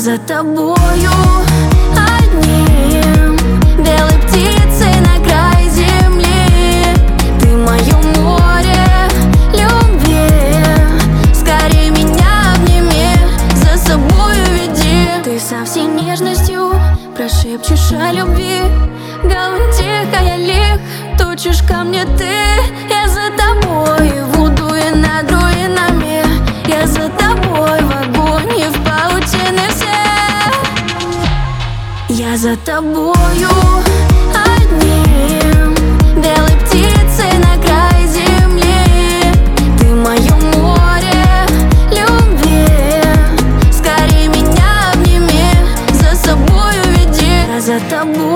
за тобою одним, белой птицей на край земли. Ты мое море любви, скорее меня обними, за собою веди. Ты со всей нежностью прошепчешь о любви, галактика лик, точишь ко мне ты. Я за тобой в уду и над руинами, я за тобой в огонь и в паутины все. Я за тобою одним, белой птицей на край земли. Ты мое море любви, скорее меня обними, за собою веди. Я за тобой.